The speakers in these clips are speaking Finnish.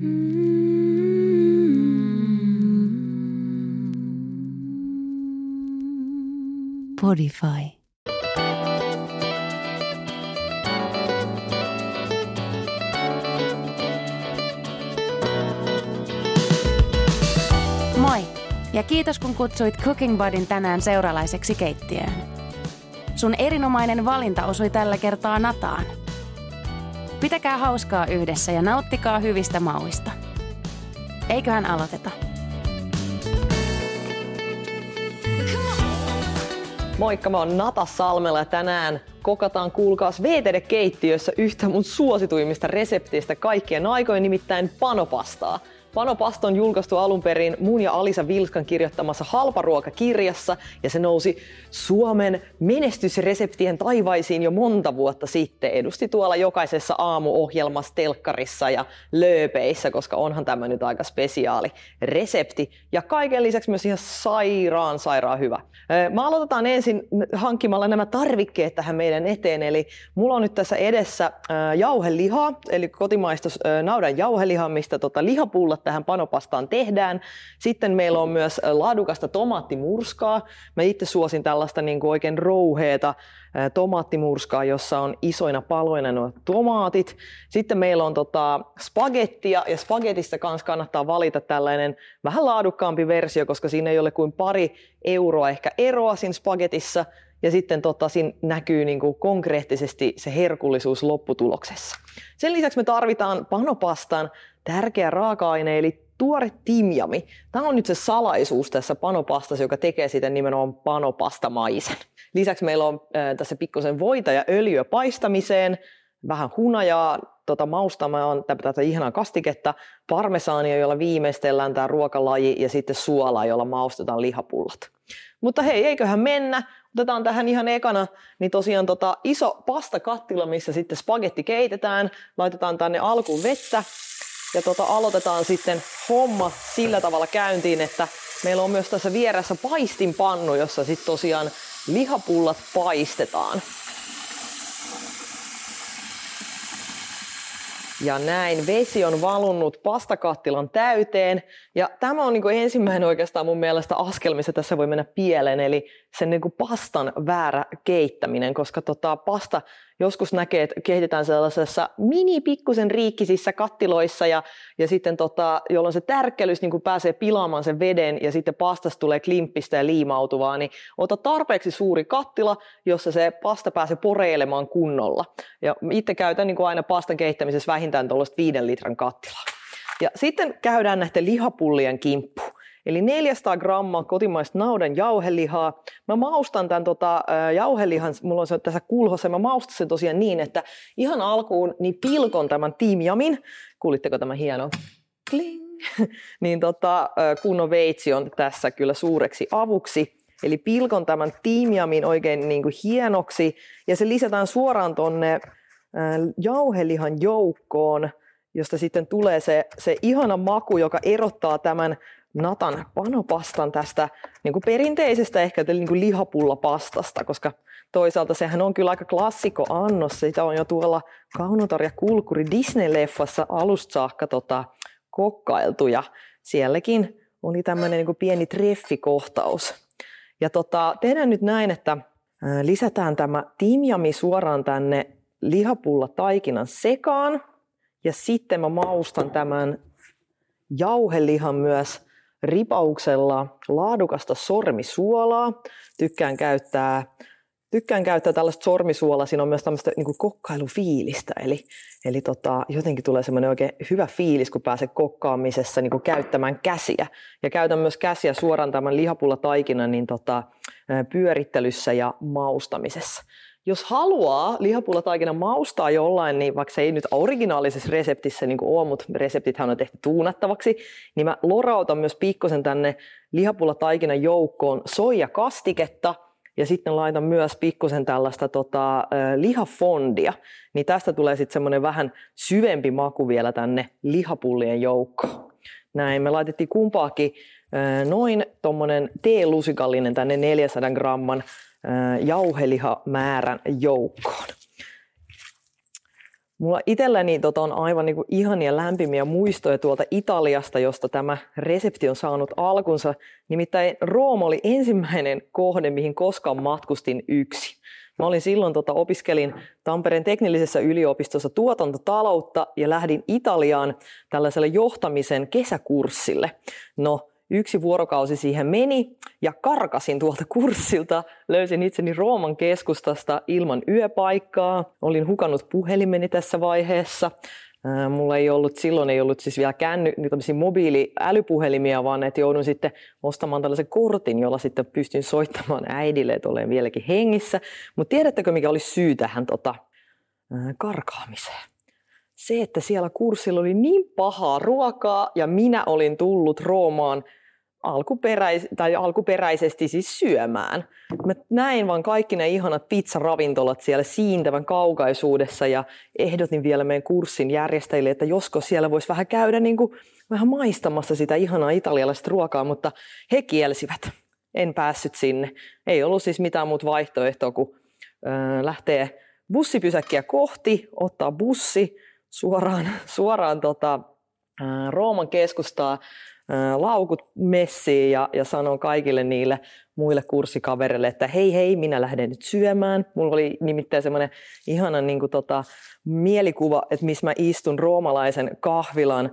Podify. Moi! Ja kiitos kun kutsuit Cooking Budin tänään seuralaiseksi keittiöön. Sun erinomainen valinta osui tällä kertaa nataan. Pitäkää hauskaa yhdessä ja nauttikaa hyvistä mauista. Eiköhän aloiteta. Moikka, mä oon Nata Salmela ja tänään kokataan kuulkaas VTD-keittiössä yhtä mun suosituimmista resepteistä kaikkien aikojen, nimittäin panopastaa. Panopasta on julkaistu alun perin mun ja Alisa Vilskan kirjoittamassa halparuokakirjassa ja se nousi Suomen menestysreseptien taivaisiin jo monta vuotta sitten. Edusti tuolla jokaisessa aamuohjelmassa, telkkarissa ja lööpeissä, koska onhan tämä nyt aika spesiaali resepti. Ja kaiken lisäksi myös ihan sairaan hyvä. Mä aloitetaan ensin hankkimalla nämä tarvikkeet tähän meidän eteen. Eli mulla on nyt tässä edessä jauhelihaa, eli kotimaista naudan jauhelihaa, mistä lihapullat tähän panopastaan tehdään. Sitten meillä on myös laadukasta tomaattimurskaa. Mä itse suosin tällaista niin kuin oikein rouheeta tomaattimurskaa, jossa on isoina paloina nuo tomaatit. Sitten meillä on spagettia ja spagetista kanssa kannattaa valita tällainen vähän laadukkaampi versio, koska siinä ei ole kuin pari euroa ehkä eroa siinä spagetissa. Ja sitten siinä näkyy niin kuin konkreettisesti se herkullisuus lopputuloksessa. Sen lisäksi me tarvitaan panopastan tärkeä raaka-aine, eli tuore timjami. Tämä on nyt se salaisuus tässä panopastassa, joka tekee siitä nimenomaan panopastamaisen. Lisäksi meillä on tässä pikkusen voita ja öljyä paistamiseen, vähän hunajaa maustamaan tätä ihanaa kastiketta, parmesaania, jolla viimeistellään tämä ruokalaji, ja sitten suolaa, jolla maustetaan lihapullat. Mutta hei, eiköhän mennä. Otetaan tähän ihan ekana niin tosiaan iso pastakattila, missä sitten spagetti keitetään. Laitetaan tänne alkuun vettä ja aloitetaan sitten homma sillä tavalla käyntiin, että meillä on myös tässä vieressä paistinpannu, jossa sitten tosiaan lihapullat paistetaan. Ja näin vesi on valunut pastakattilan täyteen. Ja tämä on niin kuin ensimmäinen oikeastaan mun mielestä askel, missä tässä voi mennä pieleen. Eli sen niin kuin pastan väärä keittäminen, koska pasta joskus näkee, että keitetään sellaisessa pikkusen riikkisissä kattiloissa ja sitten jolloin se tärkkelys niin kuin pääsee pilaamaan sen veden ja sitten pastasta tulee klimppistä ja liimautuvaa, niin ota tarpeeksi suuri kattila, jossa se pasta pääsee poreilemaan kunnolla. Ja itse käytän niin kuin aina pastan keittämisessä vähintään tuollaista 5 litran kattilaa. Ja sitten käydään näiden lihapullien kimppuun. Eli 400 grammaa kotimaista naudan jauhelihaa. Mä maustan tämän jauhelihan, mulla on se tässä kulhossa, mä maustan sen tosiaan niin, että ihan alkuun niin pilkon tämän timjamin. Kuulitteko tämä hieno kling? Niin kunnon veitsi on tässä kyllä suureksi avuksi. Eli pilkon tämän timjamin oikein niin kuin hienoksi ja se lisätään suoraan tonne jauhelihan joukkoon, josta sitten tulee se ihana maku, joka erottaa tämän Natan panopastan tästä niin kuin perinteisestä ehkä niin kuin lihapullapastasta, koska toisaalta sehän on kyllä aika klassikko annos. Sitä on jo tuolla Kaunotar ja Kulkkuri Disney-leffassa alusta saakka kokkailtu ja sielläkin oli tämmöinen niin kuin pieni treffikohtaus. Ja tehdään nyt näin, että lisätään tämä timjami suoraan tänne lihapullataikinan sekaan ja sitten mä maustan tämän jauhelihan myös ripauksella laadukasta sormisuolaa. Tykkään käyttää tällaista sormisuolaa. Siinä on myös tämmöistä niin kuin kokkailufiilistä. Eli jotenkin tulee semmoinen oikein hyvä fiilis, kun pääsee kokkaamisessa niin kuin käyttämään käsiä. Ja käytän myös käsiä suoraan tämän lihapullataikinan niin pyörittelyssä ja maustamisessa. Jos haluaa lihapullataikina maustaa jollain, niin vaikka se ei nyt originaalisessa reseptissä niin kuin ole, mutta reseptithän on tehty tuunattavaksi, niin mä lorautan myös pikkusen tänne lihapullataikinan joukkoon soijakastiketta ja sitten laitan myös pikkusen tällaista lihafondia. Niin tästä tulee sitten semmoinen vähän syvempi maku vielä tänne lihapullien joukkoon. Näin, me laitettiin kumpaakin noin tommonen teelusikallinen tänne 400 gramman jauhelihamäärän joukkoon. Mulla itselläni on aivan niin kuin ihania lämpimiä muistoja tuolta Italiasta, josta tämä resepti on saanut alkunsa. Nimittäin Rooma oli ensimmäinen kohde, mihin koskaan matkustin yksin. Mä olin silloin, opiskelin Tampereen teknillisessä yliopistossa tuotantotaloutta ja lähdin Italiaan tällaiselle johtamisen kesäkurssille. No, 1 vuorokausi siihen meni ja karkasin tuolta kurssilta. Löysin itseni Rooman keskustasta ilman yöpaikkaa. Olin hukannut puhelimeni tässä vaiheessa. Mulla silloin ei ollut siis vielä mobiiliälypuhelimia, vaan että joudun sitten ostamaan tällaisen kortin, jolla sitten pystyn soittamaan äidille, että olen vieläkin hengissä. Mutta tiedättekö, mikä oli syy tähän karkaamiseen? Se, että siellä kurssilla oli niin pahaa ruokaa ja minä olin tullut Roomaan alkuperäisesti siis syömään. Mä näin vaan kaikki ne ihanat pizzaravintolat siellä siintävän kaukaisuudessa ja ehdotin vielä meidän kurssin järjestäjille, että josko siellä voisi vähän käydä vähän maistamassa sitä ihanaa italialaista ruokaa, mutta he kielsivät. En päässyt sinne. Ei ollut siis mitään muuta vaihtoehtoa kuin lähtee bussipysäkkiä kohti, ottaa bussi suoraan Rooman keskustaa, laukut messiin ja sanon kaikille niille muille kurssikavereille, että hei, minä lähden nyt syömään. Mulla oli nimittäin semmoinen ihana mielikuva, että missä mä istun roomalaisen kahvilan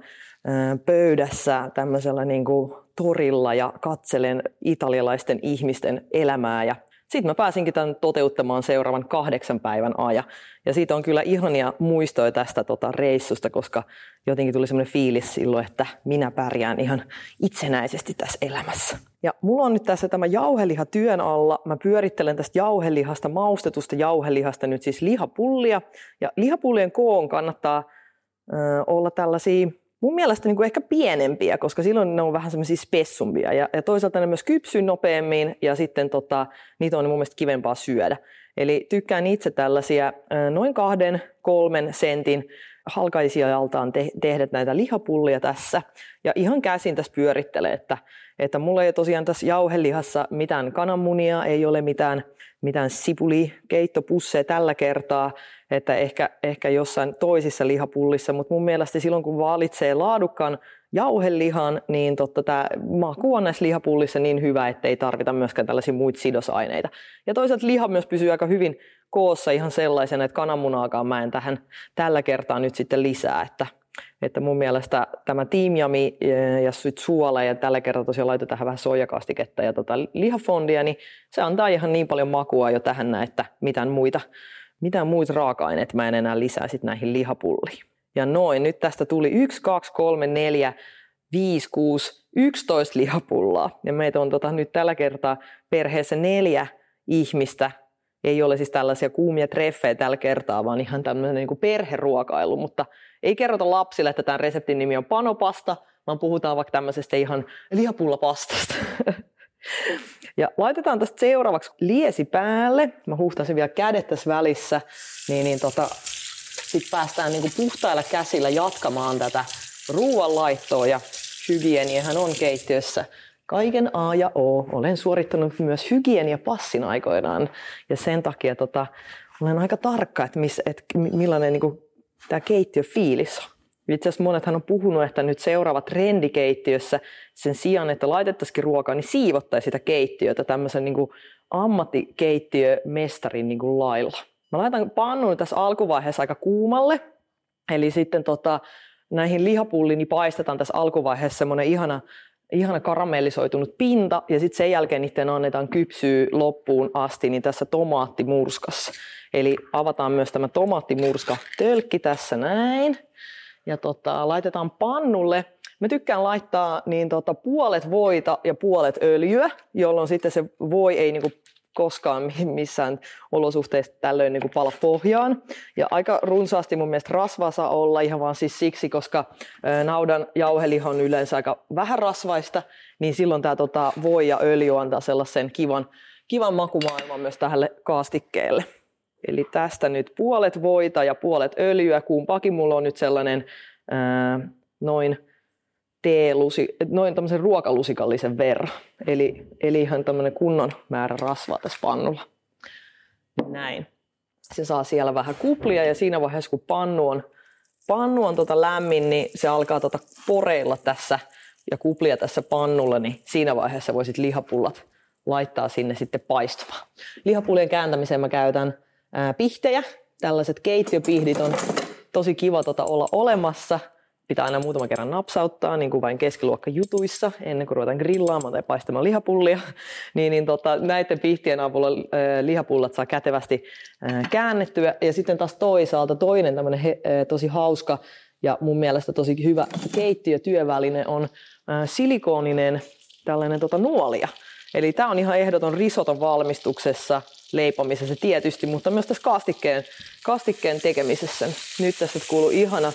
pöydässä tämmöisellä torilla ja katselen italialaisten ihmisten elämää ja sitten mä pääsinkin tämän toteuttamaan seuraavan 8 päivän ajan. Ja siitä on kyllä ihania muistoja tästä reissusta, koska jotenkin tuli semmoinen fiilis silloin, että minä pärjään ihan itsenäisesti tässä elämässä. Ja mulla on nyt tässä tämä jauheliha työn alla. Mä pyörittelen tästä jauhelihasta, maustetusta jauhelihasta nyt siis lihapullia. Ja lihapullien koon kannattaa olla tällaisia mun mielestä ehkä pienempiä, koska silloin ne on vähän semmoisia spessumpia ja toisaalta ne myös kypsyy nopeammin ja sitten niitä on mun mielestä kivempaa syödä. Eli tykkään itse tällaisia noin 2-3 sentin halkaisijaltaan tehdä näitä lihapullia tässä ja ihan käsin tässä pyörittelee, että mulla ei tosiaan tässä jauhelihassa mitään kananmunia, ei ole mitään sipulikeittopusseja tällä kertaa, että ehkä jossain toisissa lihapullissa, mutta mun mielestä silloin kun valitsee laadukkaan jauhelihan, niin tämä maku on näissä lihapullissa niin hyvä, että ei tarvita myöskään tällaisia muita sidosaineita. Ja toisaalta liha myös pysyy aika hyvin koossa ihan sellaisena, että kananmunaakaan mä en tähän tällä kertaa nyt sitten lisää, että mun mielestä tämä tiimiami ja suola ja tällä kertaa tosiaan laitetaan vähän soijakastiketta ja lihafondia, niin se antaa ihan niin paljon makua jo tähän, että mitään muita raaka-aineita mä en enää lisää sit näihin lihapulliin. Ja nyt tästä tuli 1, 2, 3, 4, 5, 6, 11 lihapullaa. Ja meitä on nyt tällä kertaa perheessä 4 ihmistä. Ei ole siis tällaisia kuumia treffejä tällä kertaa, vaan ihan tämmöinen perheruokailu. Mutta ei kerrota lapsille, että tämän reseptin nimi on panopasta, vaan puhutaan vaikka tämmöisestä ihan lihapullapastasta. Ja laitetaan tästä seuraavaksi liesi päälle. Mä huuhtaisin vielä kädet tässä välissä, sitten päästään puhtailla käsillä jatkamaan tätä ruoanlaittoa ja hygieniahan on keittiössä kaiken A ja O. Olen suorittanut myös hygieniapassin aikoinaan ja sen takia olen aika tarkka, että millainen tämä keittiöfiilis on. Itse asiassa monethan on puhunut, että nyt seuraava trendi keittiössä sen sijaan, että laitettaisiin ruokaa, niin siivottaisiin sitä keittiötä tämmöisen ammattikeittiömestarin lailla. Mä laitan pannun tässä alkuvaiheessa aika kuumalle, eli sitten näihin lihapulliin niin paistetaan tässä alkuvaiheessa semmoinen ihana karamellisoitunut pinta, ja sitten sen jälkeen niiden annetaan kypsyä loppuun asti niin tässä tomaattimurskassa. Eli avataan myös tämä tomaattimurska tölkki tässä näin, ja laitetaan pannulle. Mä tykkään laittaa puolet voita ja puolet öljyä, jolloin sitten se voi ei koskaan missään olosuhteissa tällöin pala pohjaan. Ja aika runsaasti mun mielestä rasvaa saa olla ihan vaan siis siksi, koska naudan jauheliha on yleensä aika vähän rasvaista, niin silloin tämä voi ja öljy antaa sellaisen kivan makumaailman myös tälle kaastikkeelle. Eli tästä nyt puolet voita ja puolet öljyä, kumpaakin mulla on nyt sellainen noin tämmöisen ruokalusikallisen verran. Eli ihan tämmöinen kunnon määrä rasvaa tässä pannulla. Näin. Se saa siellä vähän kuplia ja siinä vaiheessa kun pannu on lämmin, niin se alkaa poreilla tässä ja kuplia tässä pannulla, niin siinä vaiheessa voisit lihapullat laittaa sinne sitten paistumaan. Lihapullien kääntämiseen mä käytän pihtejä. Tällaiset keittiöpihdit on tosi kiva olla olemassa. Pitää aina muutaman kerran napsauttaa, niin kuin vain keskiluokkajutuissa, ennen kuin ruvetaan grillaamaan tai paistamaan lihapullia. Näiden pihtien avulla lihapullat saa kätevästi käännettyä. Ja sitten taas toisaalta toinen tämmöinen tosi hauska ja mun mielestä tosi hyvä keittiötyöväline on silikooninen tällainen nuolija. Eli tämä on ihan ehdoton risoton valmistuksessa, leipomisessa tietysti, mutta myös tässä kastikkeen tekemisessä. Nyt tässä kuuluu ihana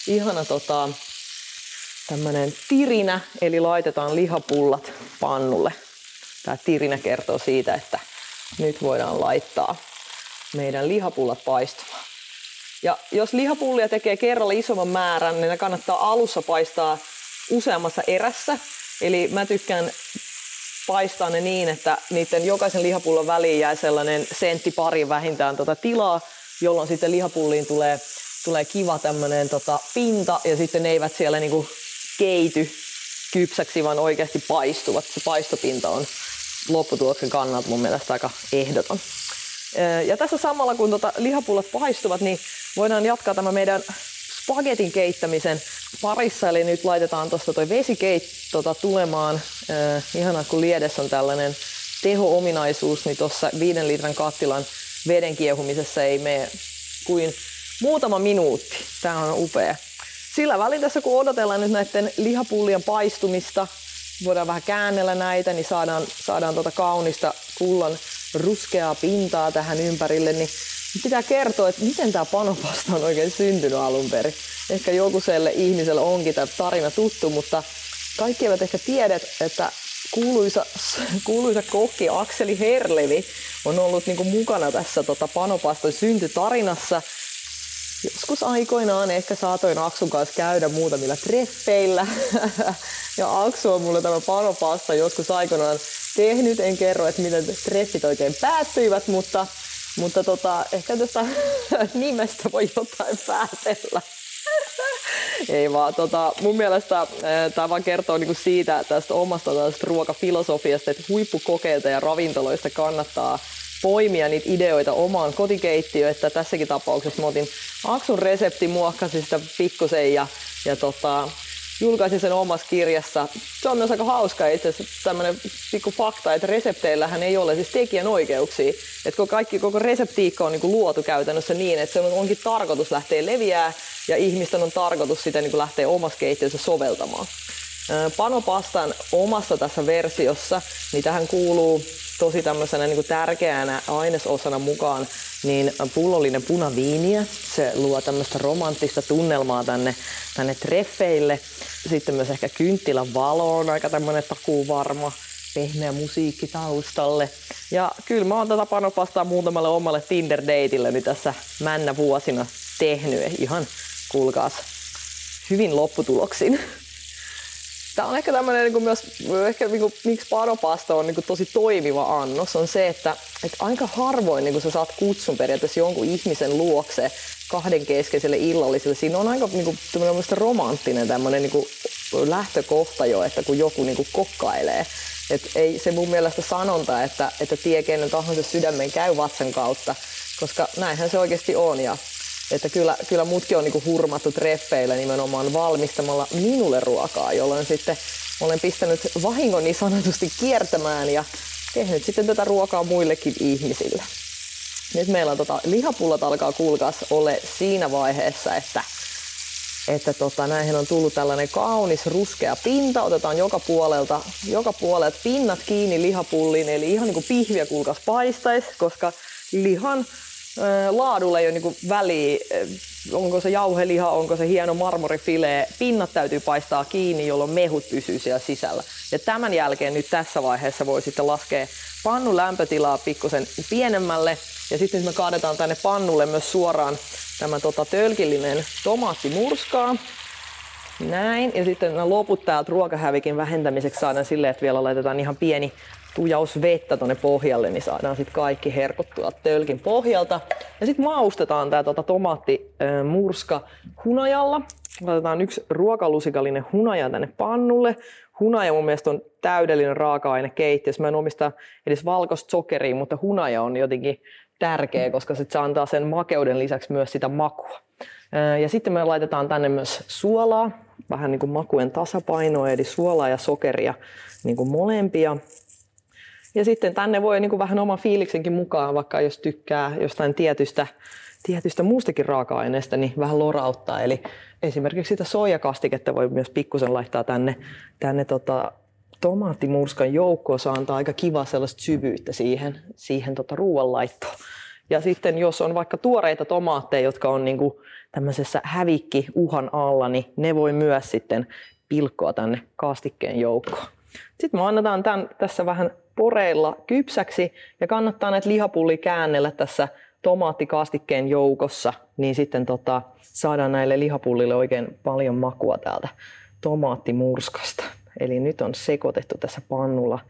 tämmöinen tirinä, eli laitetaan lihapullat pannulle. Tämä tirinä kertoo siitä, että nyt voidaan laittaa meidän lihapullat paistumaan. Ja jos lihapullia tekee kerralla isomman määrän, niin ne kannattaa alussa paistaa useammassa erässä. Eli mä tykkään paistaa ne niin, että niiden jokaisen lihapullon väliin jää sellainen sentti pari vähintään tilaa, jolloin sitten lihapulliin tulee kiva tämmöinen pinta ja sitten ne eivät siellä niinku keity kypsäksi, vaan oikeasti paistuvat. Se paistopinta on lopputuloksen kannalta mun mielestä aika ehdoton. Ja tässä samalla kun lihapullat paistuvat, niin voidaan jatkaa tämä meidän spagetin keittämisen parissa. Eli nyt laitetaan tuosta toi vesi tulemaan. Ihanaa kun liedessä on tällainen teho-ominaisuus, niin tuossa 5 litran kattilan veden kiehumisessa ei mene kuin muutama minuutti. Tämä on upea. Sillä välin tässä kun odotellaan nyt näiden lihapullien paistumista, voidaan vähän käännellä näitä, niin saadaan kaunista kullan ruskeaa pintaa tähän ympärille, niin pitää kertoa, että miten tämä panopasta on oikein syntynyt alun perin. Ehkä jokuselle ihmiselle onkin tämä tarina tuttu, mutta kaikki eivät ehkä tiedä, että kuuluisa kokki Akseli Herlevi on ollut niinku mukana tässä panopaston syntytarinassa. Joskus aikoinaan ehkä saatoin Aksun kanssa käydä muutamilla treffeillä. Ja Aksu on mulle tämä panopasta joskus aikoinaan tehnyt. En kerro, että miten treffit oikein päättyivät, mutta ehkä tästä nimestä voi jotain päätellä. Ei vaan, mun mielestä tämä vaan kertoo niinku siitä tästä omasta ruokafilosofiasta, että huippukokeilta ja ravintoloista kannattaa poimia niitä ideoita omaan kotikeittiöön, että tässäkin tapauksessa mä otin Aksun resepti, muokkasin sitä pikkusen ja julkaisin sen omassa kirjassa. Se on myös aika hauska itse asiassa tämmöinen pikku fakta, että resepteillähän ei ole siis tekijänoikeuksia. Että koko reseptiikka on niinku luotu käytännössä niin, että se onkin tarkoitus lähteä leviää ja ihmisten on tarkoitus sitä niinku lähteä omassa keittiössä soveltamaan. Panopastan omassa tässä versiossa, niin tähän kuuluu tosi tämmöisenä niin kuin tärkeänä ainesosana mukaan niin pullollinen punaviiniä. Se luo tämmöistä romanttista tunnelmaa tänne treffeille. Sitten myös ehkä kynttilän valo on aika tämmöinen takuuvarma, pehmeä musiikki taustalle. Ja kyllä mä oon tätä panopastaa muutamalle omalle Tinder-deitilleni tässä männä vuosina tehnyt. Ihan kuulkaas hyvin lopputuloksin. Tämä on ehkä tämmöinen niin myös, miksi panopasta on niin tosi toimiva annos, on se, että aika harvoin niin sä saat kutsun periaatteessa jonkun ihmisen luokse kahdenkeskeiselle illalliselle. Siinä on aika niin romanttinen tämmöinen niin lähtökohta jo, että kun joku niin kokkailee. Et ei se mun mielestä sanonta, että tie kenen tahansa sydämen käy vatsan kautta, koska näinhän se oikeasti on. Ja että kyllä mutkin on niinku hurmattu treffeillä nimenomaan valmistamalla minulle ruokaa, jolloin sitten olen pistänyt vahingon niin sanotusti kiertämään ja tehnyt sitten tätä ruokaa muillekin ihmisille. Nyt meillä on lihapullat alkaa kuulkaas ole siinä vaiheessa, että näihin on tullut tällainen kaunis ruskea pinta. Otetaan joka puolelta pinnat kiinni lihapulliin, eli ihan niin kuin pihviä kuulkaas paistaisi, koska lihan laadulla ei ole niinku väliä, onko se jauheliha, onko se hieno marmorifilee. Pinnat täytyy paistaa kiinni, jolloin mehut pysyy siellä sisällä. Ja tämän jälkeen nyt tässä vaiheessa voi sitten laskea pannun lämpötilaa pikkusen pienemmälle. Ja sitten me kaadetaan tänne pannulle myös suoraan tämä tölkillinen tomaattimurskaa. Näin. Ja sitten nämä loput täältä ruokahävikin vähentämiseksi saadaan silleen, että vielä laitetaan ihan pieni tujaus vettä tonne pohjalle, niin saadaan sitten kaikki herkuttua tölkin pohjalta. Ja sitten maustetaan tää tomaattimurska hunajalla. Laitetaan 1 ruokalusikallinen hunaja tänne pannulle. Hunaja mun mielestä on täydellinen raaka-aine keittiössä. Mä en omista edes valkoista sokeria, mutta hunaja on jotenkin tärkeä, koska se antaa sen makeuden lisäksi myös sitä makua. Ja sitten me laitetaan tänne myös suolaa, vähän niin kuin makuen tasapainoa, eli suolaa ja sokeria niin kuin molempia. Ja sitten tänne voi niin kuin vähän oman fiiliksenkin mukaan, vaikka jos tykkää jostain tietystä muustakin raaka-aineesta, niin vähän lorauttaa. Eli esimerkiksi sitä soijakastiketta voi myös pikkusen laittaa tänne tomaattimurskan joukkoon, se antaa aika kiva sellaista syvyyttä siihen ruoanlaittoon. Ja sitten jos on vaikka tuoreita tomaatteja, jotka on niinku tämmöisessä hävikki-uhan alla, niin ne voi myös sitten pilkkoa tänne kastikkeen joukkoon. Sitten me annetaan tässä vähän poreilla kypsäksi ja kannattaa näitä lihapullia käännellä tässä tomaattikastikkeen joukossa, niin sitten saadaan näille lihapullille oikein paljon makua täältä tomaattimurskasta. Eli nyt on sekoitettu tässä pannulla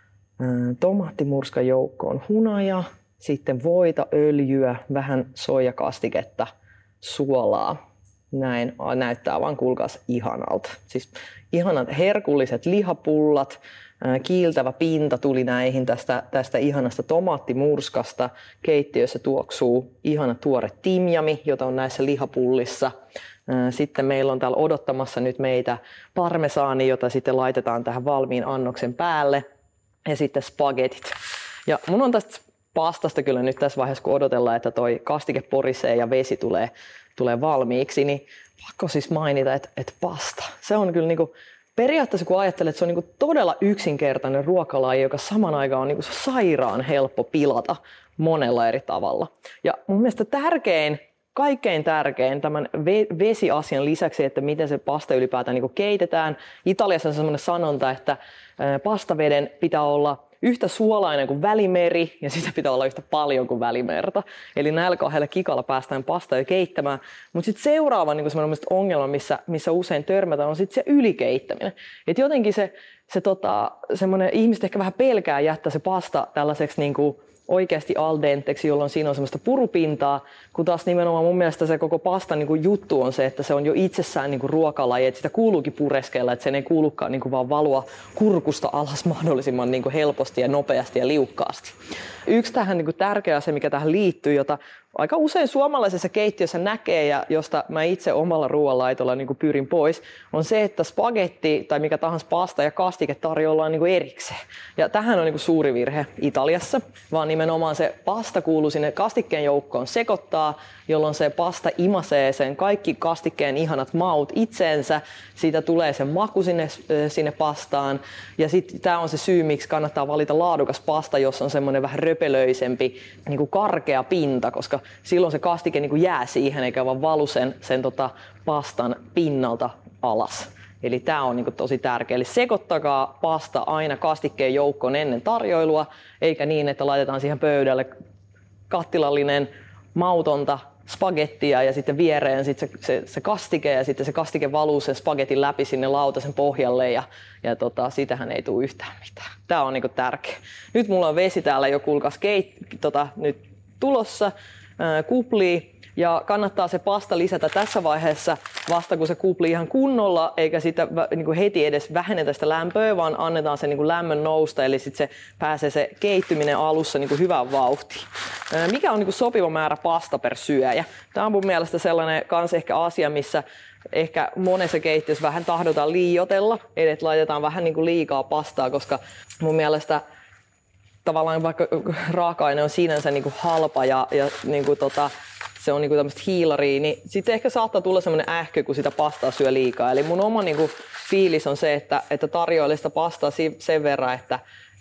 tomaattimurskan joukkoon hunajaa, sitten voita, öljyä, vähän soijakastiketta, suolaa. Näin näyttää vaan kuulkaas ihanalta. Siis ihanat herkulliset lihapullat, kiiltävä pinta tuli näihin tästä ihanasta tomaattimurskasta. Keittiössä tuoksuu ihana tuore timjami, jota on näissä lihapullissa. Sitten meillä on täällä odottamassa nyt meitä parmesaani, jota sitten laitetaan tähän valmiin annoksen päälle. Ja sitten spagetit. Ja mun on tästä pastasta kyllä nyt tässä vaiheessa, kun odotellaan, että toi kastike porisee ja vesi tulee valmiiksi, niin pakko siis mainita, että pasta. Se on kyllä niinku, periaatteessa kun ajattelet, että se on niinku todella yksinkertainen ruokalaji, joka saman aikaan on niinku sairaan helppo pilata monella eri tavalla. Ja mun mielestä kaikkein tärkein tämän vesiasian lisäksi, että miten se pasta ylipäätään niinku keitetään. Italiassa on sellainen sanonta, että pastaveden pitää olla yhtä suolainen kuin Välimeri ja sitä pitää olla yhtä paljon kuin Välimerta. Eli näillä kahdella kikalla päästään pastaa jo keittämään. Mutta sitten seuraava niin ongelma, missä usein törmätään, on sitten se ylikeittäminen. Et jotenkin semmoinen ihmiset ehkä vähän pelkää jättää se pasta tällaiseksi niin kuin oikeasti al denteksi, jolloin siinä on semmoista purupintaa, kun taas nimenomaan mun mielestä se koko pastan niin kuin juttu on se, että se on jo itsessään niin kuin ruokalaji, että sitä kuuluukin pureskella, että sen ei kuulukaan niin kuin vaan valua kurkusta alas mahdollisimman niin kuin helposti ja nopeasti ja liukkaasti. Yksi tähän niin kuin tärkeä asia, mikä tähän liittyy, jota aika usein suomalaisessa keittiössä näkee ja josta mä itse omalla ruoanlaitolla niin kuin pyrin pois, on se, että spagetti tai mikä tahansa pasta ja kastike tarjoillaan niin kuin erikseen. Ja tähän on niin kuin suuri virhe Italiassa, vaan nimenomaan se pasta kuuluu sinne kastikkeen joukkoon sekoittaa, jolloin se pasta imasee sen kaikki kastikkeen ihanat maut itseensä, siitä tulee se maku sinne pastaan ja sitten tämä on se syy, miksi kannattaa valita laadukas pasta, jos on semmoinen vähän röpelöisempi, niin kuin karkea pinta, koska silloin se kastike niin kuin jää siihen eikä vaan valu sen pastan pinnalta alas. Eli tämä on niin kuin tosi tärkeä. Eli sekoittakaa pasta aina kastikkeen joukkoon ennen tarjoilua, eikä niin, että laitetaan siihen pöydälle kattilallinen mautonta spagettia ja sitten viereen sitten se kastike ja sitten se kastike valuu sen spagetin läpi sinne lautasen pohjalle ja sitähän ei tule yhtään mitään. Tämä on niinku tärkeä. Nyt mulla on vesi täällä jo kuulkaas nyt tulossa, kuplii ja kannattaa se pasta lisätä tässä vaiheessa vasta kun se kuplii ihan kunnolla eikä sitä niinku heti edes vähennetä sitä lämpöä, vaan annetaan sen niinku lämmön nousta eli sitten se pääsee se keittyminen alussa niinku hyvään vauhtiin. Mikä on niinku sopiva määrä pasta per syöjä? Tämä on mun mielestä sellainen kans ehkä asia, missä ehkä monessa keittiössä vähän tahdotaan liioitella, eli että laitetaan vähän niinku liikaa pastaa, koska mun mielestä tavallaan vaikka raaka-aine on sinänsä niinku halpa ja niinku se on niinku tämmöistä hiilaria, niin sitten ehkä saattaa tulla semmoinen ähky, kun sitä pastaa syö liikaa. Eli mun oma niinku fiilis on se, että tarjoilee sitä pastaa sen verran, että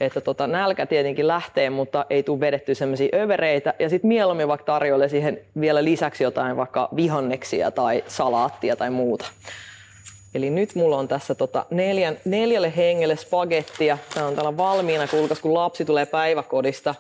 nälkä tietenkin lähtee, mutta ei tule vedettyä semmoisia övereitä. Ja sitten mieluummin vaikka tarjoilee siihen vielä lisäksi jotain vaikka vihanneksia tai salaattia tai muuta. Eli nyt mulla on tässä neljälle hengelle spagettia. Tää on täällä valmiina, kuulkaas kun lapsi tulee päiväkodista.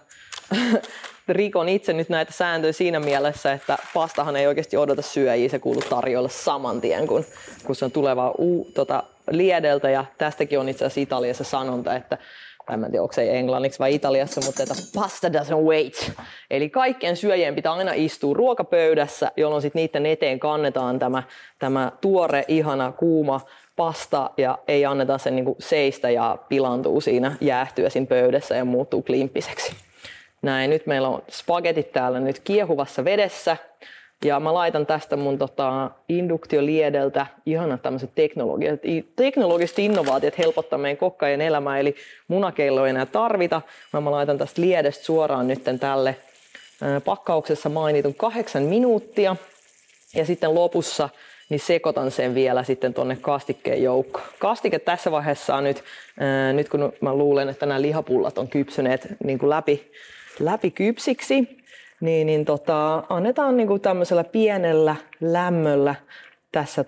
Rikon itse nyt näitä sääntöjä siinä mielessä, että pastahan ei oikeasti odota syöjiä, se kuuluu tarjoilla saman tien, kun se on tulevaa liedeltä. Ja tästäkin on itse asiassa Italiassa sanonta, että en tiedä onko se englanniksi vai italiassa, mutta että pasta doesn't wait. Eli kaikkien syöjien pitää aina istua ruokapöydässä, jolloin sitten niiden eteen kannetaan tämä tuore, ihana, kuuma pasta ja ei anneta sen niinku seistä ja pilantuu siinä jäähtyä siinä pöydässä ja muuttuu klimppiseksi. Näin, nyt meillä on spagetit täällä nyt kiehuvassa vedessä. Ja mä laitan tästä mun induktioliedeltä ihanat tämmöiset teknologiset innovaatiot helpottaa meidän kokkaiden elämää, eli munakeilloa ei enää tarvita. Mä laitan tästä liedestä suoraan nyt tälle pakkauksessa mainitun 8 minuuttia. Ja sitten lopussa niin sekoitan sen vielä sitten tonne kastikkeen joukkoon. Kastike tässä vaiheessa on nyt kun mä luulen, että nämä lihapullat on kypsyneet niin kuin läpi kypsiksi, niin annetaan niinku tämmöisellä pienellä lämmöllä tässä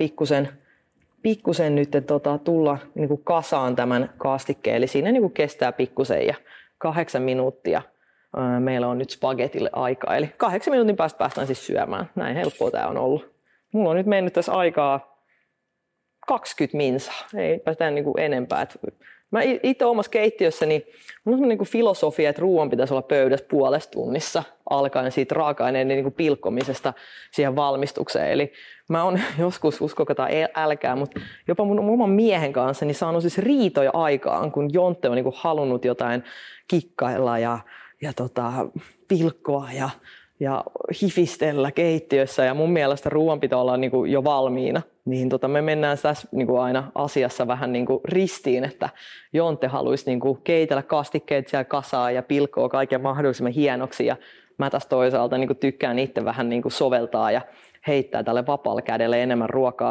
pikkusen nyt tulla niinku kasaan tämän kastikkeen. Eli siinä niinku kestää pikkusen ja 8 minuuttia meillä on nyt spagetille aikaa. Eli 8 minuutin päästä päästään siis syömään. Näin helppoa tää on ollut. Mulla on nyt mennyt tässä aikaa 20 minsaa, ei päästään niinku enempää. Mä itse omassa keittiössäni, mulla on sellainen niinku filosofia, että ruoan pitäisi olla pöydässä puolessa tunnissa alkaen siitä raaka-aineiden niinku pilkkomisesta siihen valmistukseen. Eli mä oon joskus, uskokaa tai älkää, mutta jopa mun oman miehen kanssa niin saanut siis riitoja aikaan, kun Jontte on niinku halunnut jotain kikkailla ja pilkkoa ja hifistellä keittiössä ja mun mielestä ruoan pitää olla niinku jo valmiina. Niin me mennään tässä niinku aina asiassa vähän niinku ristiin, että Jontte haluaisi niinku keitellä kastikkeet siellä kasaan ja pilkkoa kaiken mahdollisimman hienoksi. Ja mä taas toisaalta niinku tykkään itse vähän niinku soveltaa ja heittää tälle vapaalla kädelle enemmän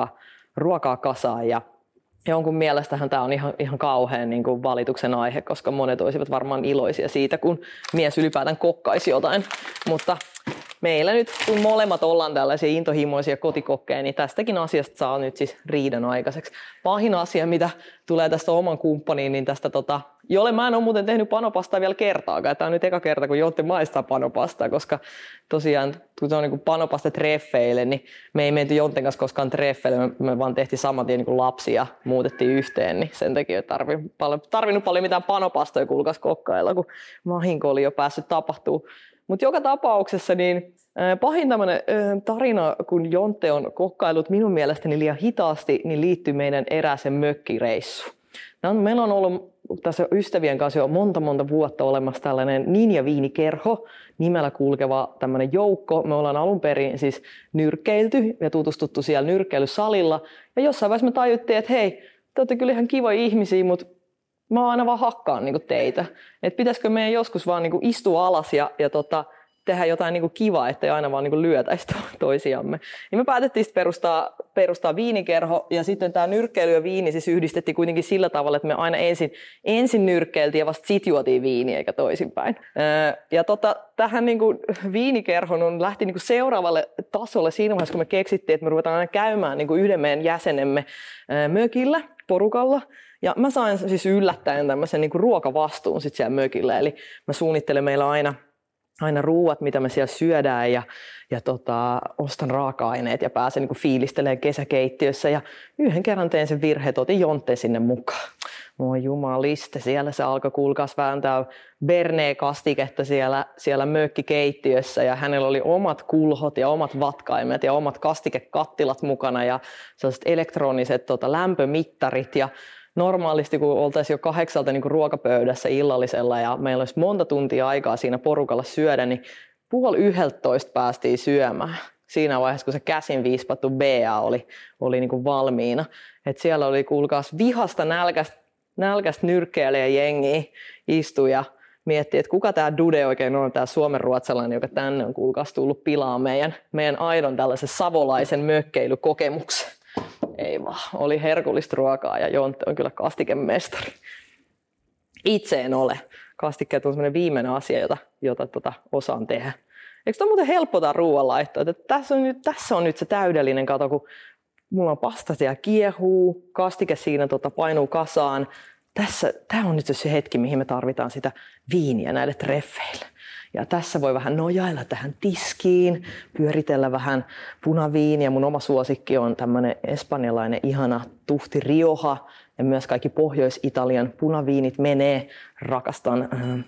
ruokaa kasaan. Ja jonkun mielestähän tämä on ihan kauhean niinku valituksen aihe, koska monet olisivat varmaan iloisia siitä, kun mies ylipäätään kokkaisi jotain. Mutta meillä nyt, kun molemmat ollaan tällaisia intohimoisia kotikokkeja, niin tästäkin asiasta saa nyt siis riidan aikaiseksi. Pahin asia, mitä tulee tästä oman kumppaniin, niin tästä jolle mä en ole muuten tehnyt panopastaa vielä kertaakaan. Tämä on nyt eka kerta, kun Jontte maistaa panopastaa, koska tosiaan, kun se on niin panopasta treffeille, niin me ei menty Jontten kanssa koskaan treffeille, me vaan tehtiin saman tien niin lapsia ja muutettiin yhteen, niin sen takia ei tarvinnut paljon mitään panopastoja kuulkaas kokkailla, kun vahinko oli jo päässyt tapahtumaan. Mutta joka tapauksessa niin pahin tämmöinen tarina, kun Jontte on kokkailut minun mielestäni liian hitaasti, niin liittyy meidän erääseen mökkireissuun. Meillä on ollut tässä ystävien kanssa jo monta vuotta olemassa tällainen ninja-viinikerho nimellä kulkeva tämmöinen joukko. Me ollaan alun perin siis nyrkkeilty ja tutustuttu siellä nyrkkeilysalilla. Ja jossain vaiheessa me tajuttiin, että hei, te olette kyllä ihan kivoja ihmisiä, mutta mä aina vaan hakkaan niinku teitä. Että pitäisikö meidän joskus vaan niinku istua alas ja tehdä jotain niinku kivaa, ettei aina vaan niinku lyötäisi toisiamme. Niin me päätettiin perustaa viinikerho ja sitten tämä nyrkkeily ja viini siis yhdistettiin kuitenkin sillä tavalla, että me aina ensin nyrkkeiltiin ja vasta sit juotiin viiniä eikä toisinpäin. Ja tähän niinku viinikerhon lähti niinku seuraavalle tasolle siinä vaiheessa, kun me keksittiin, että me ruvetaan aina käymään niinku yhden meidän jäsenemme mökillä, porukalla. Ja mä sain siis yllättäen tämmöisen niinku ruokavastuun sit siellä mökillä. Eli mä suunnittelen meillä aina ruuat, mitä me siellä syödään ja ostan raaka-aineet ja pääsen niinku fiilistelemään kesäkeittiössä. Ja yhden kerran tein sen virheen, että otin Jonteen sinne mukaan. Moi jumaliste, siellä se alkoi kuulkaas vääntää Bernet-kastiketta siellä mökkikeittiössä ja hänellä oli omat kulhot ja omat vatkaimet ja omat kastikekattilat mukana ja sellaiset elektroniset lämpömittarit ja normaalisti, kun oltaisiin jo 8 niin kuin ruokapöydässä illallisella ja meillä olisi monta tuntia aikaa siinä porukalla syödä, niin 10:30 päästiin syömään. Siinä vaiheessa, kun se käsin viispattu BA oli niin kuin valmiina. Et siellä oli kuulkaas vihasta nälkästä nyrkkeilijä jengiä istui ja miettii, että kuka tämä Dude oikein on, tämä suomenruotsalainen, joka tänne on kuulkaas tullut pilaa meidän aidon tällaisen savolaisen mökkeilykokemuksen. Ei vaan, oli herkullista ruokaa ja Jontte on kyllä kastikemestari. Itse en ole. Kastikkeet on sellainen viimeinen asia, jota osaan tehdä. Eikö tämä muuten helpota ruoanlaittoa? Tässä on nyt se täydellinen kato, kun mulla on pasta siellä kiehuu, kastike siinä painuu kasaan. Tämä on nyt se hetki, mihin me tarvitaan sitä viiniä näille treffeille. Ja tässä voi vähän nojailla tähän tiskiin, pyöritellä vähän punaviiniä. Mun oma suosikki on tämmöinen espanjalainen ihana tuhti Rioja ja myös kaikki Pohjois-Italian punaviinit menee. Rakastan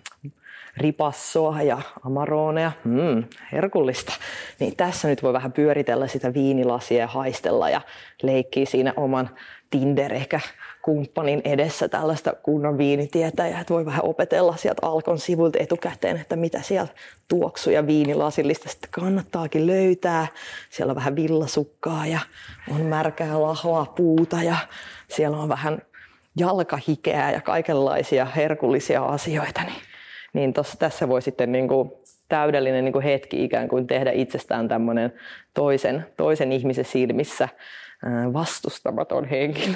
ripassoa ja amaronea, herkullista. Niin tässä nyt voi vähän pyöritellä sitä viinilasia ja haistella ja leikkiä siinä oman Tinder ehkä kumppanin edessä tällaista kunnon viinitietäjää, että voi vähän opetella sieltä Alkon sivuilta etukäteen, että mitä siellä tuoksuja viinilasillista sitten kannattaakin löytää. Siellä on vähän villasukkaa ja on märkää lahoa puuta ja siellä on vähän jalkahikeä ja kaikenlaisia herkullisia asioita. Niin tässä voi sitten niinku täydellinen niinku hetki ikään kuin tehdä itsestään tämmöinen toisen ihmisen silmissä vastustamaton henkilö.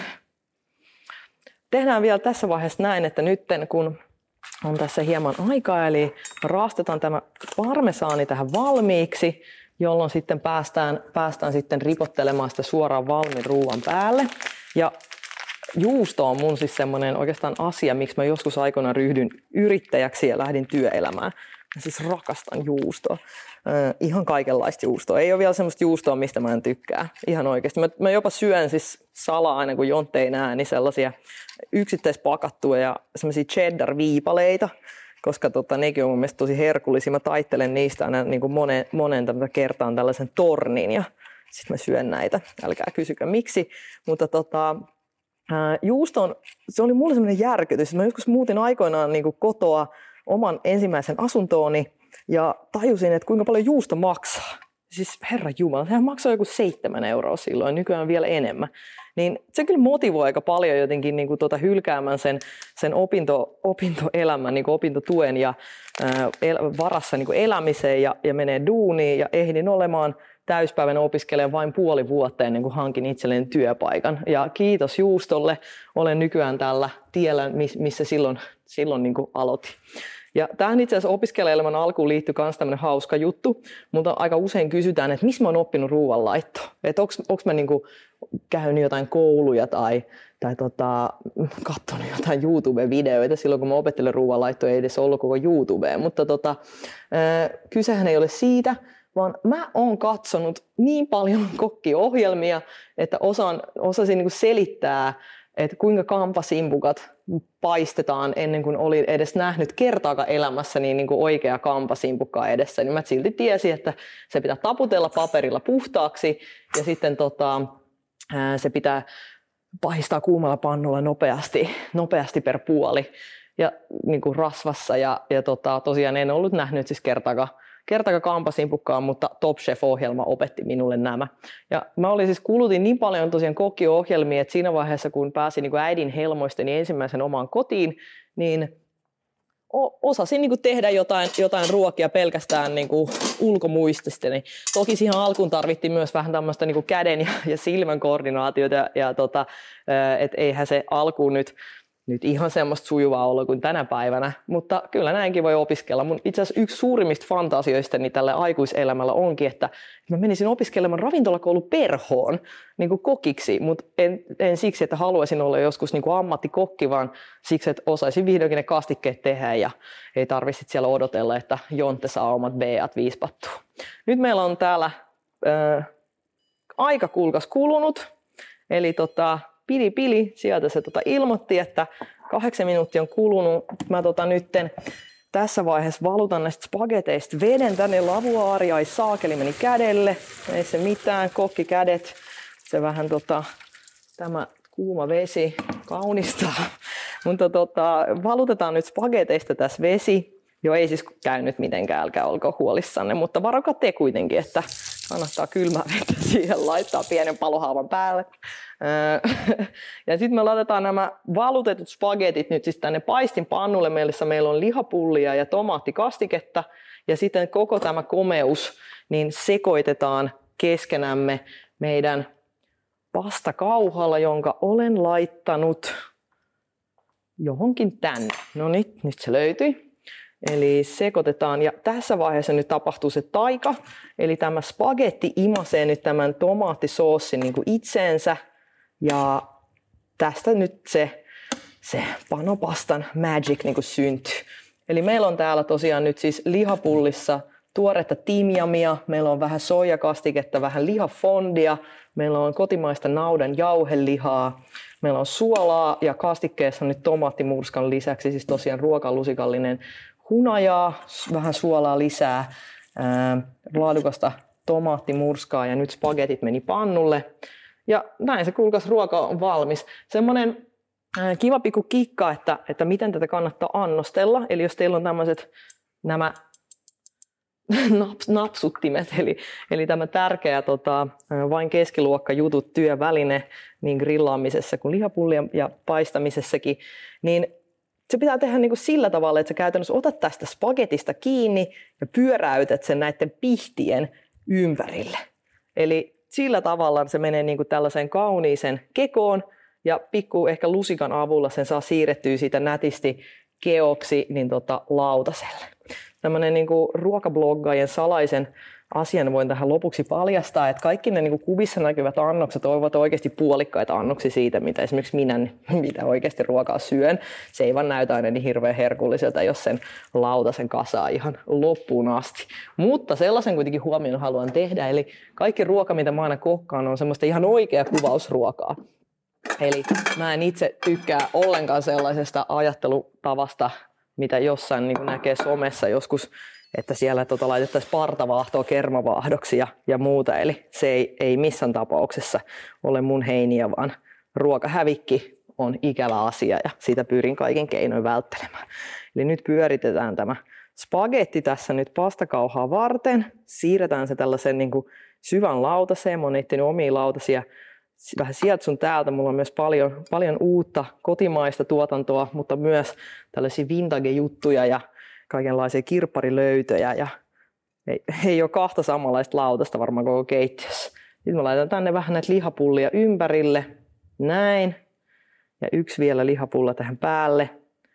Tehdään vielä tässä vaiheessa näin, että nyt kun on tässä hieman aikaa, eli raastetaan tämä parmesaani tähän valmiiksi, jolloin sitten päästään sitten ripottelemaan sitä suoraan valmiin ruuan päälle. Ja juusto on mun siis semmoinen oikeastaan asia, miksi mä joskus aikoinaan ryhdyin yrittäjäksi ja lähdin työelämään. Mä siis rakastan juustoa. Ihan kaikenlaista juustoa. Ei ole vielä semmoista juustoa, mistä mä en tykkää. Ihan oikeasti. Mä jopa syön siis salaa aina, kun Jontte ei näe, niin sellaisia yksittäispakattuja ja semmoisia cheddar-viipaleita, koska nekin on mun mielestä tosi herkullisia. Mä taittelen niistä aina niin kuin monen kertaan tällaisen tornin ja sitten mä syön näitä. Älkää kysykö miksi, mutta juusto se oli mulle semmoinen järkytys. Mä joskus muutin aikoinaan niin kuin kotoa oman ensimmäisen asuntooni ja tajusin, että kuinka paljon juusto maksaa. Siis herra jumala, sehän maksaa joku 7 € silloin, nykyään vielä enemmän. Niin se kyllä motivoi aika paljon jotenkin niin kuin hylkäämään sen opintoelämän, niin kuin opintotuen ja varassa niin kuin elämiseen ja menee duuniin ja ehdin olemaan täyspäivänä opiskelemaan vain puoli vuotta ennen kuin hankin itselleen työpaikan. Ja kiitos juustolle, olen nykyään tällä tiellä, missä silloin niin kuin aloitin. Ja tähän itse asiassa opiskelijaelämän alkuun liittyy myös tämmöinen hauska juttu, mutta aika usein kysytään, että missä mä oon oppinut ruoanlaittoa. Että onko mä niinku käynyt jotain kouluja tai katsonut jotain YouTube-videoita. Silloin kun mä opettelen ruoanlaittoa, ei edes ollut koko YouTubea. Mutta kysehän ei ole siitä, vaan mä oon katsonut niin paljon kokkiohjelmia, että osasin niinku selittää, että kuinka kampasimpukat paistetaan ennen kuin olin edes nähnyt kertaakaan elämässä niin kuin oikea kampasimpukkaa edessä. Niin mä silti tiesin, että se pitää taputella paperilla puhtaaksi ja sitten se pitää paistaa kuumalla pannulla nopeasti per puoli ja niin kuin rasvassa. Ja tosiaan en ollut nähnyt siis kertaakaan kampasimpukkaa, mutta Top Chef-ohjelma opetti minulle nämä. Ja mä kulutin niin paljon tosiaan kokkio-ohjelmia, että siinä vaiheessa, kun pääsin niin kuin äidin helmoisteni ensimmäisen omaan kotiin, niin osasin niin kuin tehdä jotain ruokia pelkästään niin kuin ulkomuististani. Toki siihen alkuun tarvittiin myös vähän tämmöistä niin kuin käden ja silmän koordinaatiota, että eihän se alkuun nyt ihan semmoista sujuvaa olla kuin tänä päivänä, mutta kyllä näinkin voi opiskella. Mun itse asiassa yksi suurimmista fantasioistani tällä aikuiselämällä onkin, että mä menisin opiskelemaan ravintolakoulu Perhoon niin kuin kokiksi, mutta en siksi, että haluaisin olla joskus niin kuin ammattikokki, vaan siksi, että osaisin vihdoinkin ne kastikkeet tehdä ja ei tarvitse siellä odotella, että Jontte saa omat B-at 5 pattua. Nyt meillä on täällä aika kulkas kulunut, eli pili, sieltä se ilmoitti, että 8 minuuttia on kulunut. Mä nytten tässä vaiheessa valutan näistä spageteista veden tänne lavuaari, ai saakeli meni kädelle, ei se mitään, kokkikädet, se vähän tämä kuuma vesi kaunistaa, mutta valutetaan nyt spageteista tässä vesi. Jo ei siis käynyt mitenkään, älkää olko huolissanne, mutta varokaa te kuitenkin, että kannattaa kylmää vettä siihen laittaa pienen palohaavan päälle. Ja sitten me laitetaan nämä valutetut spagetit nyt siis tänne paistinpannulle, missä meillä on lihapullia ja tomaattikastiketta. Ja sitten koko tämä komeus niin sekoitetaan keskenämme meidän pastakauhalla, jonka olen laittanut johonkin tänne. No nyt se löytyi. Eli sekoitetaan ja tässä vaiheessa nyt tapahtuu se taika, eli tämä spagetti imasee nyt tämän tomaattisoossin niin kuin itseensä ja tästä nyt se panopastan magic niin kuin syntyy. Eli meillä on täällä tosiaan nyt siis lihapullissa tuoretta timjamia, meillä on vähän soijakastiketta, vähän lihafondia, meillä on kotimaista naudan jauhelihaa, meillä on suolaa ja kastikkeessa on nyt tomaattimurskan lisäksi siis tosiaan ruokalusikallinen hunajaa, vähän suolaa lisää, laadukasta tomaattimurskaa ja nyt spagetit meni pannulle. Ja näin se kuulkaas ruoka on valmis. Semmoinen kiva pikku kikka, että miten tätä kannattaa annostella. Eli jos teillä on tämmöiset nämä napsuttimet, eli tämä tärkeä vain keskiluokka jutut työväline niin grillaamisessa kuin lihapullien ja paistamisessakin, niin se pitää tehdä niin kuin sillä tavalla, että sä käytännössä otat tästä spagetista kiinni ja pyöräytät sen näiden pihtien ympärille. Eli sillä tavalla se menee niin kuin tällaiseen kauniiseen kekoon ja pikku ehkä lusikan avulla sen saa siirrettyä siitä nätisti keoksi niin lautaselle. Tämmöinen niin kuin ruokabloggaajien salaisen asian voin tähän lopuksi paljastaa, että kaikki ne niin kuin kuvissa näkyvät annokset ovat oikeasti puolikkaita annoksia siitä, mitä esimerkiksi minä mitä oikeasti ruokaa syön. Se ei vaan näytä aina niin hirveän herkulliselta, jos sen lautasen kasaa ihan loppuun asti. Mutta sellaisen kuitenkin huomioon haluan tehdä, eli kaikki ruoka, mitä mä aina kokkaan, on semmoista ihan oikea kuvausruokaa. Eli mä en itse tykkää ollenkaan sellaisesta ajattelutavasta, mitä jossain niin kuin näkee somessa joskus, että siellä laitettaisiin partavaahtoa kermavaahdoksi ja muuta. Eli se ei missään tapauksessa ole mun heiniä, vaan ruokahävikki on ikävä asia ja sitä pyrin kaiken keinoin välttelemään. Eli nyt pyöritetään tämä spagetti tässä nyt pastakauhaa varten. Siirretään se tällaisen niin kuin syvän lautaseen. Mä oon etsinyt omia lautasia vähän sieltä sun täältä. Mulla on myös paljon uutta kotimaista tuotantoa, mutta myös tällaisia vintage-juttuja ja kaikenlaisia kirpparilöytöjä. Ja ei ole kahta samanlaista lautasta varmaan koko keittiössä. Sitten mä laitan tänne vähän näitä lihapullia ympärille. Näin. Ja yksi vielä lihapulla tähän päälle.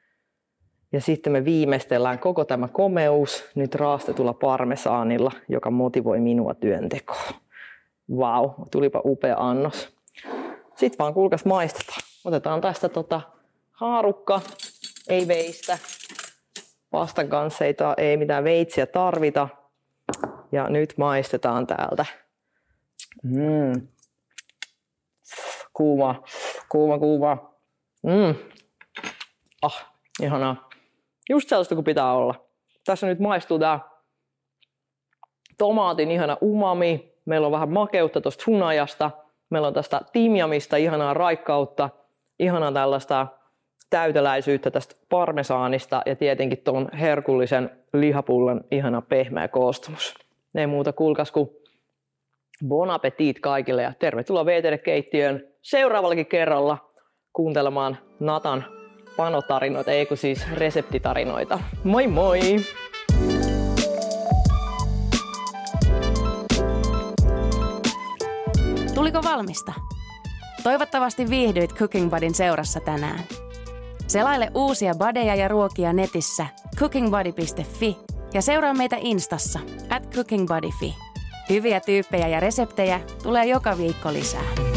Ja sitten me viimeistellään koko tämä komeus nyt raastetulla parmesaanilla, joka motivoi minua työntekoon. Vau, tulipa upea annos. Sitten vaan kuulkaas maistetaan. Otetaan tästä haarukka, ei veistä. Pastan kanssa ei mitään veitsiä tarvita. Ja nyt maistetaan täältä. Kuuma. Ihanaa. Just sellaista kuin pitää olla. Tässä nyt maistuu tää tomaatin ihana umami. Meillä on vähän makeutta tuosta hunajasta. Meillä on tästä timjamista, ihanaa raikkautta, ihanaa tällaista täyteläisyyttä tästä parmesaanista ja tietenkin tuon herkullisen lihapullan ihana pehmeä koostumus. Ei muuta kuulkaas kuin bon appetit kaikille ja tervetuloa VTD-keittiöön seuraavallakin kerralla kuuntelemaan Natan panotarinoita, ei kun siis reseptitarinoita. Moi moi! Tuliko valmista? Toivottavasti viihdyit Cooking Budin seurassa tänään. Selaile uusia badeja ja ruokia netissä cookingbuddy.fi ja seuraa meitä Instassa @cookingbuddy.fi. Hyviä tyyppejä ja reseptejä tulee joka viikko lisää.